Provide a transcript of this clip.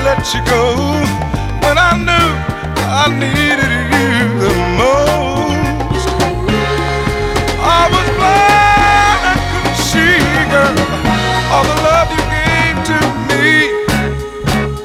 let you go when I knew I needed you the most.